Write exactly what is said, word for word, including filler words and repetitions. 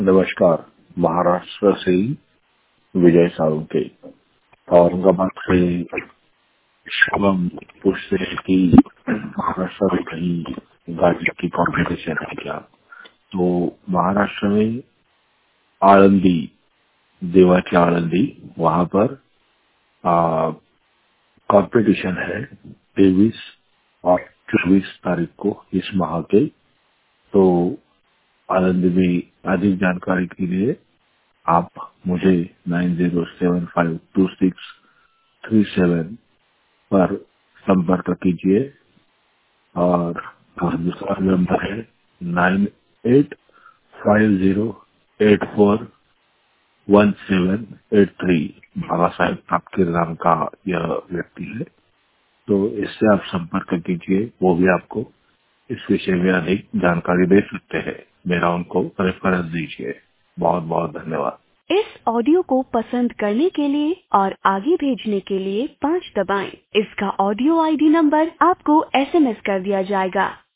नमस्कार। महाराष्ट्र से विजय साळुंखे। औरंगाबाद से शुभम पूछते हैं कि महाराष्ट्र में कहीं गाड़ी की कॉम्पिटिशन है क्या। तो महाराष्ट्र में आळंदी, देवाची आळंदी, वहां पर कॉम्पिटिशन है तेईस और चौबीस तारीख को इस माह के। तो आनंद में अधिक जानकारी के लिए आप मुझे nine zero seven five two six three seven पर संपर्क कीजिए और दूसरा नंबर है nine eight five zero eight four one seven eight three. Baba Saheb Tapkir नाम का यह व्यक्ति है, तो इससे आप संपर्क कीजिए। वो भी आपको इस विषय में अधिक जानकारी दे सकते हैं। मेरा उनको रेफरेंस दीजिए। बहुत बहुत धन्यवाद। इस ऑडियो को पसंद करने के लिए और आगे भेजने के लिए पाँच दबाएं। इसका ऑडियो आईडी नंबर आपको एसएमएस कर दिया जाएगा।